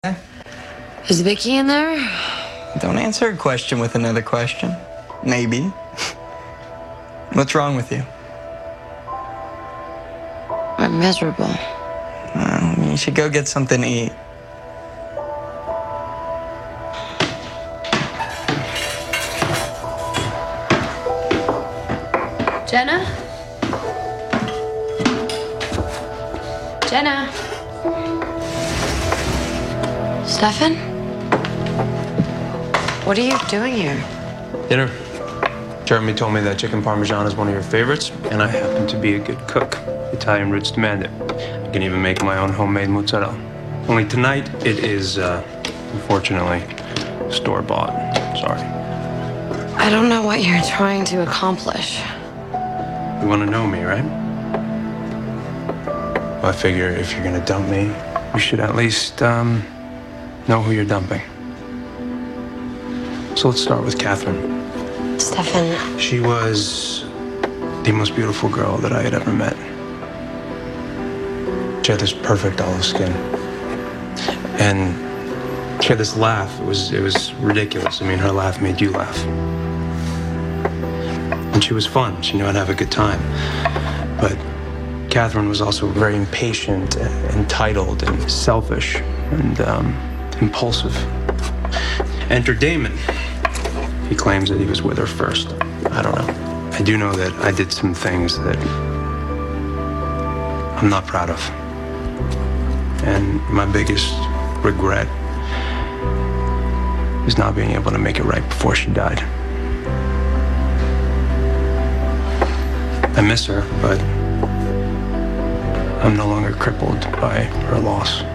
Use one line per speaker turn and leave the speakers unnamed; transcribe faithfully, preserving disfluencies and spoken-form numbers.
Is Vicky in there?
Don't answer a question with another question. Maybe. What's wrong with you?
I'm miserable.
Well, you should go get something to eat.
Jenna? Jenna? Stefan? What are you doing here?
Dinner. Jeremy told me that chicken parmesan is one of your favorites, and I happen to be a good cook. Italian roots demand it. I can even make my own homemade mozzarella. Only tonight, it is, uh, unfortunately, store-bought. Sorry.
I don't know what you're trying to accomplish.
You want to know me, right? Well, I figure if you're gonna dump me, you should at least, um, know who you're dumping. So let's start with Catherine.
Stefan.
She was the most beautiful girl that I had ever met. She had this perfect olive skin. And she had this laugh. It was, it was ridiculous. I mean, her laugh made you laugh. And she was fun. She knew how to have a good time. But Catherine was also very impatient, and entitled, and selfish, and um, impulsive. Enter Damon. He claims that he was with her first. I don't know. I do know that I did some things that I'm not proud of. And my biggest regret is not being able to make it right before she died. I miss her, but I'm no longer crippled by her loss.